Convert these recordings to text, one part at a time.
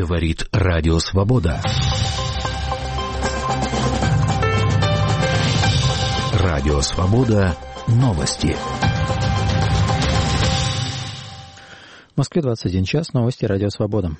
Говорит Радио Свобода. Радио Свобода. Новости. В Москве 21 час. Новости Радио Свобода.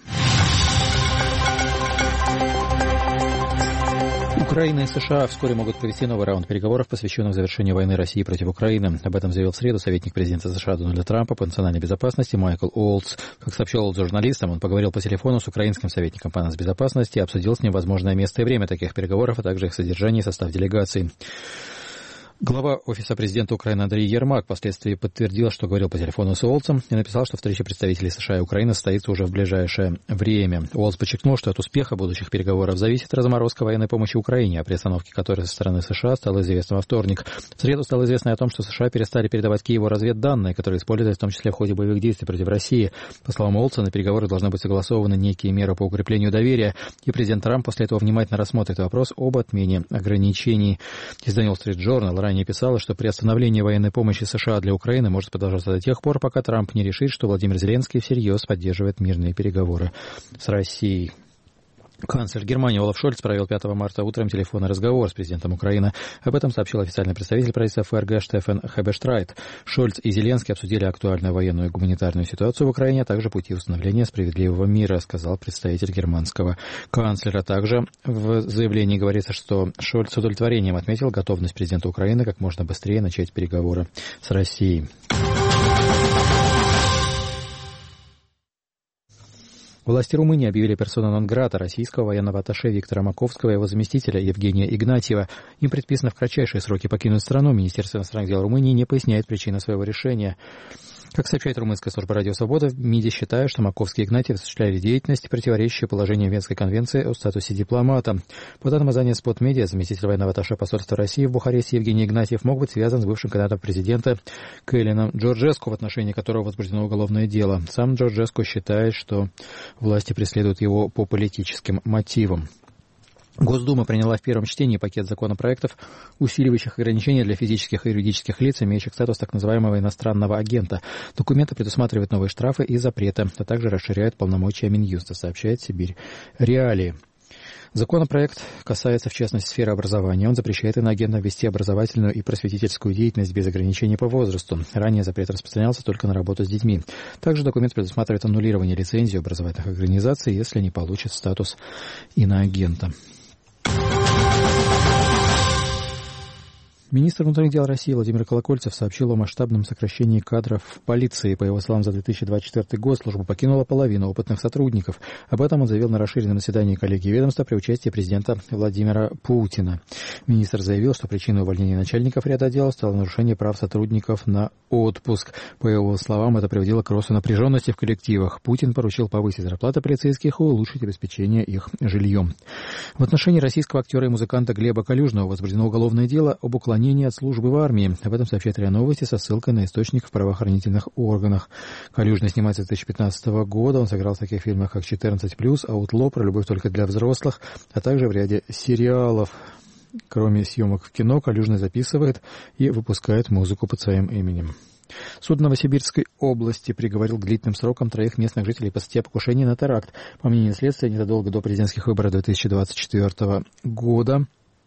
Украина и США вскоре могут провести новый раунд переговоров, посвященных завершению войны России против Украины. Об этом заявил в среду советник президента США Дональда Трампа по национальной безопасности Майкл Олдс. Как сообщил Олдс журналистам, он поговорил по телефону с украинским советником по нацбезопасности и обсудил с ним возможное место и время таких переговоров, а также их содержание и состав делегаций. Глава Офиса президента Украины Андрей Ермак впоследствии подтвердил, что говорил по телефону с Уолтсом и написал, что встреча представителей США и Украины состоится уже в ближайшее время. Уолтс подчеркнул, что от успеха будущих переговоров зависит разморозка военной помощи Украине, о приостановке которой со стороны США стало известно во вторник. В среду стало известно о том, что США перестали передавать Киеву разведданные, которые использовались в том числе в ходе боевых действий против России. По словам Уолтса, на переговоры должны быть согласованы некие меры по укреплению доверия, и президент Трамп после этого внимательно рассмотрит вопрос об отмене ограничений. Издание Wall Street Journal ранее писала, что приостановление военной помощи США для Украины может продолжаться до тех пор, пока Трамп не решит, что Владимир Зеленский всерьез поддерживает мирные переговоры с Россией. Канцлер Германии Олаф Шольц провел 5 марта утром телефонный разговор с президентом Украины. Об этом сообщил официальный представитель правительства ФРГ Штефан Хебештрайт. Шольц и Зеленский обсудили актуальную военную и гуманитарную ситуацию в Украине, а также пути установления справедливого мира, сказал представитель германского канцлера. Также в заявлении говорится, что Шольц с удовлетворением отметил готовность президента Украины как можно быстрее начать переговоры с Россией. Власти Румынии объявили персона нон-грата российского военного атташе Виктора Маковского и его заместителя Евгения Игнатьева. Им предписано в кратчайшие сроки покинуть страну. Министерство иностранных дел Румынии не поясняет причины своего решения. Как сообщает румынская служба «Радио Свобода», в МИДе считают, что Маковский и Игнатьев осуществляли деятельность, противоречащую положению Венской конвенции о статусе дипломата. По данным издания «Спот-Медиа», заместитель военного атташе посольства России в Бухаресте Евгений Игнатьев мог быть связан с бывшим кандидатом в президента Кэлином Джорджеску, в отношении которого возбуждено уголовное дело. Сам Джорджеску считает, что власти преследуют его по политическим мотивам. Госдума приняла в первом чтении пакет законопроектов, усиливающих ограничения для физических и юридических лиц, имеющих статус так называемого иностранного агента. Документы предусматривают новые штрафы и запреты, а также расширяют полномочия Минюста, сообщает Сибирь Реалии. Законопроект касается, в частности, сферы образования. Он запрещает иноагентам вести образовательную и просветительскую деятельность без ограничений по возрасту. Ранее запрет распространялся только на работу с детьми. Также документ предусматривает аннулирование лицензии образовательных организаций, если они получат статус иноагента. Министр внутренних дел России Владимир Колокольцев сообщил о масштабном сокращении кадров в полиции. По его словам, за 2024 год службу покинула половина опытных сотрудников. Об этом он заявил на расширенном заседании коллегии ведомства при участии президента Владимира Путина. Министр заявил, что причиной увольнения начальников ряда отделов стало нарушение прав сотрудников на отпуск. По его словам, это приводило к росту напряженности в коллективах. Путин поручил повысить зарплаты полицейских и улучшить обеспечение их жильем. В отношении российского актера и музыканта Глеба Калюжного возбуждено уголовное дело об уклонении от службы в армии. Об этом сообщает РИА Новости со ссылкой на источник в правоохранительных органах. Калюжный снимается с 2015 года. Он сыграл в таких фильмах, как «14+», «Аутло», «Про любовь только для взрослых», а также в ряде сериалов. Кроме съемок в кино, Калюжный записывает и выпускает музыку под своим именем. Суд Новосибирской области приговорил к длительным срокам 3 местных жителей по статье о покушении на теракт. По мнению следствия, незадолго до президентских выборов 2024 года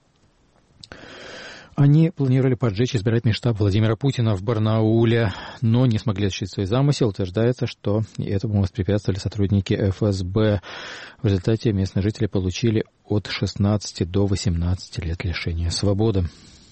они планировали поджечь избирательный штаб Владимира Путина в Барнауле, но не смогли осуществить свой замысел. Утверждается, что этому воспрепятствовали сотрудники ФСБ. В результате местные жители получили от 16 до 18 лет лишения свободы.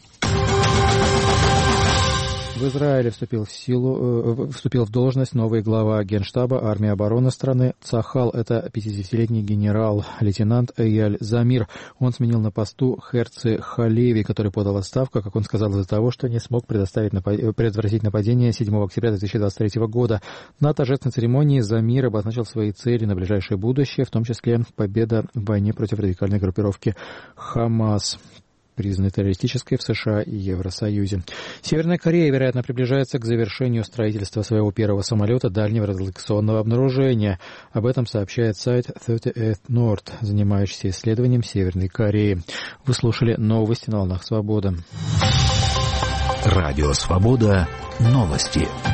В Израиле вступил в должность новый глава Генштаба армии обороны страны Цахал. Это 50-летний генерал-лейтенант Эйяль Замир. Он сменил на посту Херци Халеви, который подал отставку, как он сказал, из-за того, что не смог предотвратить нападение 7 октября 2023 года. На торжественной церемонии Замир обозначил свои цели на ближайшее будущее, в том числе победа в войне против радикальной группировки Хамас, признанной террористической в США и Евросоюзе. Северная Корея, вероятно, приближается к завершению строительства своего первого самолета дальнего радиолокационного обнаружения. Об этом сообщает сайт 38 North, занимающийся исследованием Северной Кореи. Вы слушали новости на волнах Свободы. Радио Свобода. Новости.